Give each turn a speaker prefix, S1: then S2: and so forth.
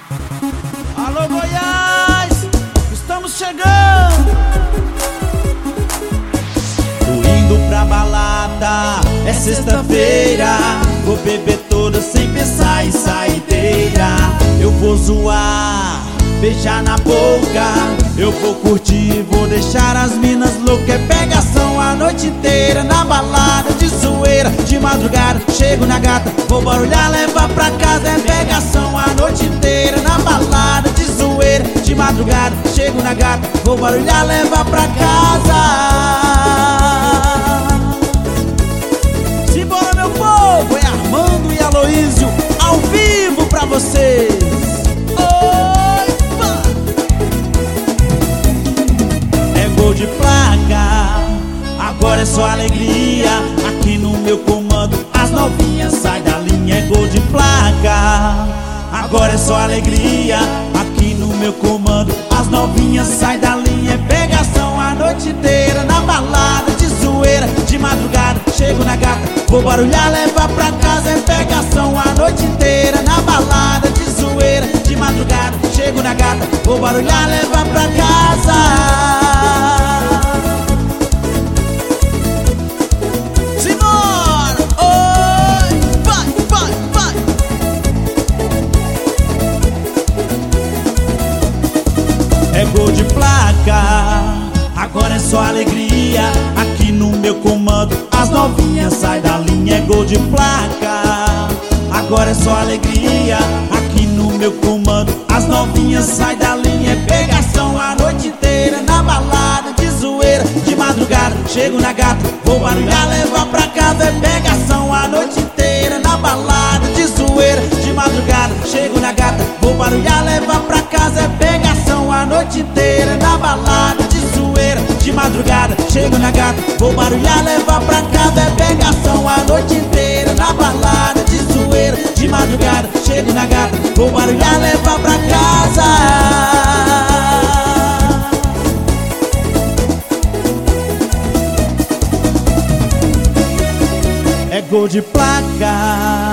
S1: Alô, Goiás, estamos chegando. Tô indo pra balada, é sexta-feira. Vou beber toda sem pensar em saideira. Eu vou zoar, beijar na boca. Eu vou curtir, vou deixar as minas loucas. É pegação a noite inteira na balada de zoeira. De madrugada, chego na gata, vou barulhar, levar pra casa. É pegação a noite inteira na balada de zoeira. De madrugada, chego na gata, vou barulhar, levar pra casa. Simbora, meu povo, é Armando e Aloísio ao vivo pra vocês. Gol de placa, agora é só alegria. Aqui no meu comando as novinhas saem da linha. É gol de placa, agora é só alegria. Aqui no meu comando as novinhas saem da linha. É pegação a noite inteira na balada de zoeira. De madrugada chego na gata, vou barulhar, levar pra casa. É pegação a noite inteira na balada de zoeira. De madrugada chego na gata, vou barulhar, levar pra casa. É gol de placa, agora é só alegria. Aqui no meu comando as novinhas saem da linha. É gol de placa, agora é só alegria. Aqui no meu comando as novinhas saem da linha. É pegação a noite inteira na balada de zoeira. De madrugada chego na gata, vou barulhar, levar pra casa. É pegação a noite inteira na balada de zoeira. De madrugada chego na gata, vou barulhar, levar pra casa. É pegação a noite inteira na balada de zoeira. De madrugada chego na gata, vou barulhar, levar pra casa. É pegação a noite inteira na balada de zoeira. De madrugada chego na gata, vou barulhar, levar pra casa. É gol de placa.